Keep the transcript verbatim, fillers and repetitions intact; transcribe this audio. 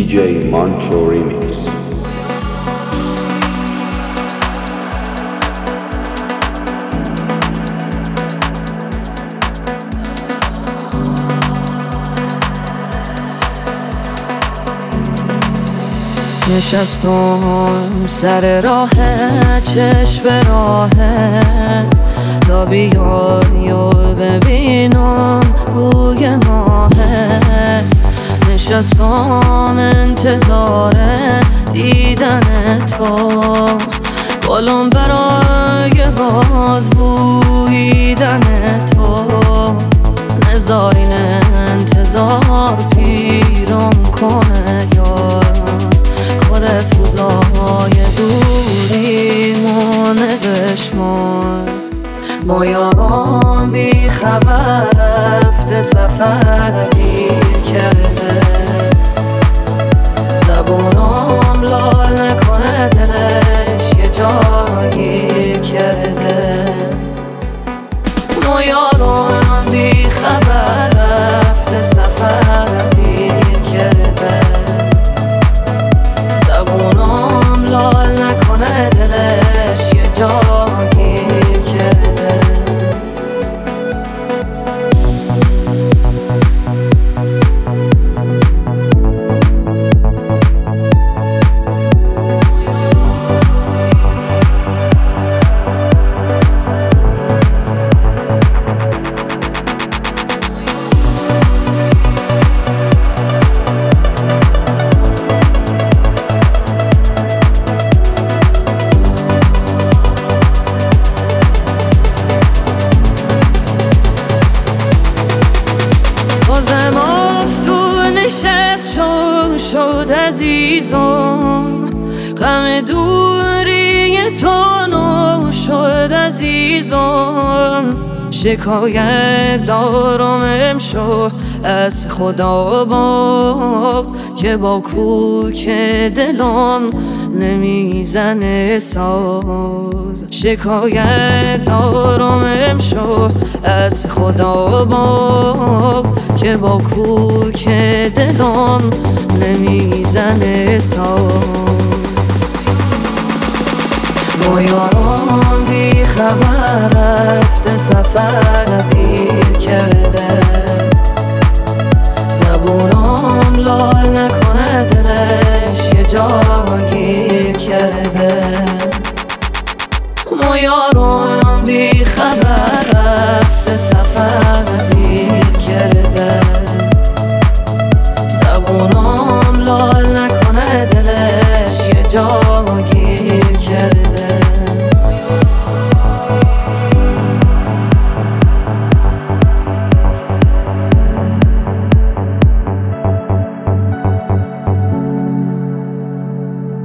دی جی مانچو ریمیکس. نشستم سر راه چشم راهت تا بیای و ببینم روی ماهت. نشستم انتظار دیدن تو، گلم برای باز بویدن تو. نذارین انتظار پیرم کنه یار، خودت روزای دوری مونه بشمار. ما یاران بی خبر رفته سفر دیر کرده، زبونم لال نکنه دلش یه جایی کرده. ما یاران بی خبر رفته سفر دیر کرده، زبونم لال نکنه دلش یه جایی کرده. شد عزیزم غم دوری تو نو شد عزیزم. شکایت دارم امشو از خدا باز که با کوک دلم نمیزنه ساز. شکایت دارم امشو از خدا باز که با کوک دلم نمیزنه ساز. ما یاران بی خبر رفته سفر دیر کرده، زبونم لال نکنه دلش یه جایی کرده. ما یاران بی خبر رفته سفر دیر کرده، زبونم لال نکنه دلش یه جایی